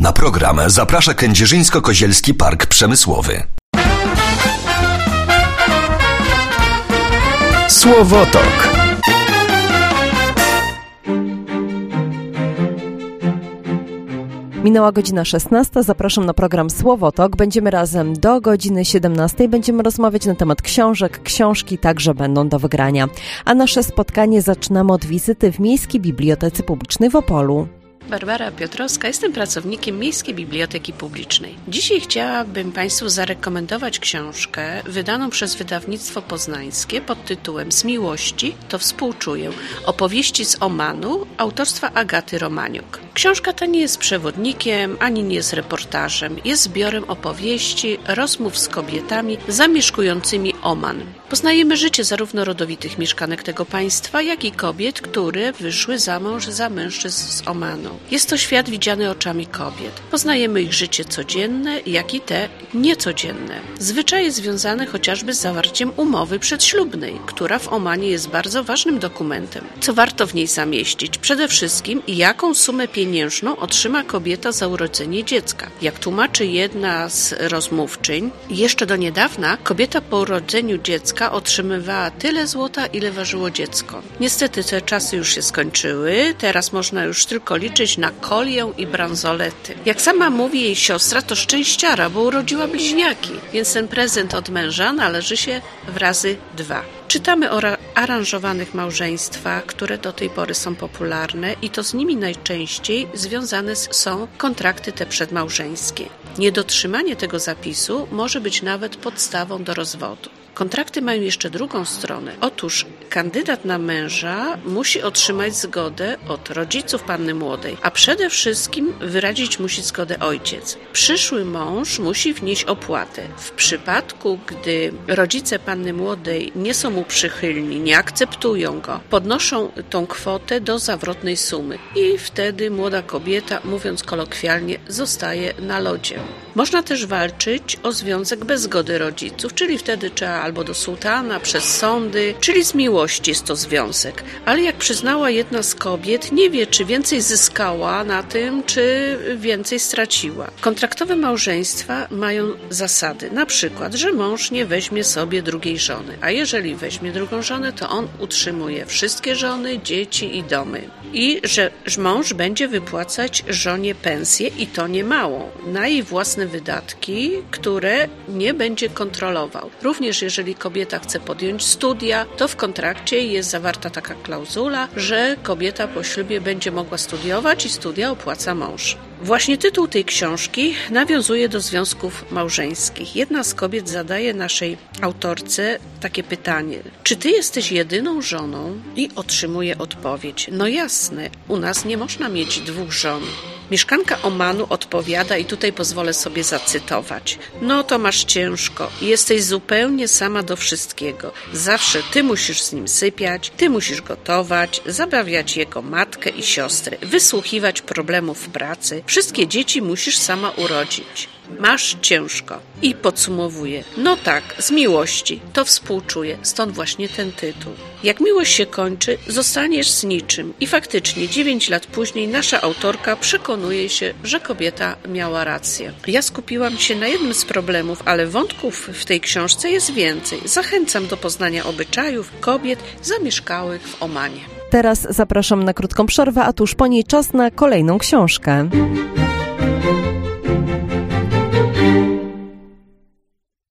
Na program zaprasza Kędzierzyńsko-Kozielski Park Przemysłowy. Słowotok. Minęła godzina 16. Zapraszam na program Słowotok. Będziemy razem do godziny 17. Będziemy rozmawiać na temat książek. Książki także będą do wygrania. A nasze spotkanie zaczynamy od wizyty w Miejskiej Bibliotece Publicznej w Opolu. Barbara Piotrowska, jestem pracownikiem Miejskiej Biblioteki Publicznej. Dzisiaj chciałabym Państwu zarekomendować książkę wydaną przez wydawnictwo poznańskie pod tytułem Z miłości to współczuję. Opowieści z Omanu autorstwa Agaty Romaniuk. Książka ta nie jest przewodnikiem, ani nie jest reportażem. Jest zbiorem opowieści, rozmów z kobietami zamieszkującymi Oman. Poznajemy życie zarówno rodowitych mieszkanek tego państwa, jak i kobiet, które wyszły za mąż za mężczyzn z Omanu. Jest to świat widziany oczami kobiet. Poznajemy ich życie codzienne, jak i te niecodzienne. Zwyczaje związane chociażby z zawarciem umowy przedślubnej, która w Omanie jest bardzo ważnym dokumentem. Co warto w niej zamieścić? Przede wszystkim, jaką sumę pieniężną otrzyma kobieta za urodzenie dziecka. Jak tłumaczy jedna z rozmówczyń, jeszcze do niedawna kobieta po urodzeniu dziecka otrzymywała tyle złota, ile ważyło dziecko. Niestety te czasy już się skończyły, teraz można już tylko liczyć na kolię i bransolety. Jak sama mówi jej siostra, to szczęściara, bo urodziła bliźniaki, więc ten prezent od męża należy się w razy 2. Czytamy o aranżowanych małżeństwach, które do tej pory są popularne i to z nimi najczęściej związane są kontrakty te przedmałżeńskie. Niedotrzymanie tego zapisu może być nawet podstawą do rozwodu. Kontrakty mają jeszcze drugą stronę. Otóż kandydat na męża musi otrzymać zgodę od rodziców panny młodej, a przede wszystkim wyrazić musi zgodę ojciec. Przyszły mąż musi wnieść opłatę. W przypadku, gdy rodzice panny młodej nie są mu przychylni, nie akceptują go, podnoszą tą kwotę do zawrotnej sumy i wtedy młoda kobieta, mówiąc kolokwialnie, zostaje na lodzie. Można też walczyć o związek bez zgody rodziców, czyli wtedy trzeba albo do sułtana, przez sądy, czyli z miłości jest to związek. Ale jak przyznała jedna z kobiet, nie wie, czy więcej zyskała na tym, czy więcej straciła. Kontraktowe małżeństwa mają zasady, na przykład, że mąż nie weźmie sobie drugiej żony, a jeżeli weźmie drugą żonę, to on utrzymuje wszystkie żony, dzieci i domy. I że mąż będzie wypłacać żonie pensję i to nie małą, na jej własne wydatki, które nie będzie kontrolował. Również jeżeli kobieta chce podjąć studia, to w kontrakcie jest zawarta taka klauzula, że kobieta po ślubie będzie mogła studiować i studia opłaca mąż. Właśnie tytuł tej książki nawiązuje do związków małżeńskich. Jedna z kobiet zadaje naszej autorce takie pytanie: czy ty jesteś jedyną żoną? I otrzymuje odpowiedź: no jasne, u nas nie można mieć 2 żon. Mieszkanka Omanu odpowiada, i tutaj pozwolę sobie zacytować: no to masz ciężko, jesteś zupełnie sama do wszystkiego. Zawsze ty musisz z nim sypiać, ty musisz gotować, zabawiać jego matkę i siostrę, wysłuchiwać problemów w pracy. Wszystkie dzieci musisz sama urodzić. Masz ciężko. I podsumowuje: no tak, z miłości, to współczuję, stąd właśnie ten tytuł. Jak miłość się kończy, zostaniesz z niczym. I faktycznie 9 lat później nasza autorka przekonuje się, że kobieta miała rację. Ja skupiłam się na jednym z problemów, ale wątków w tej książce jest więcej. Zachęcam do poznania obyczajów kobiet zamieszkałych w Omanie. Teraz zapraszam na krótką przerwę, a tuż po niej czas na kolejną książkę.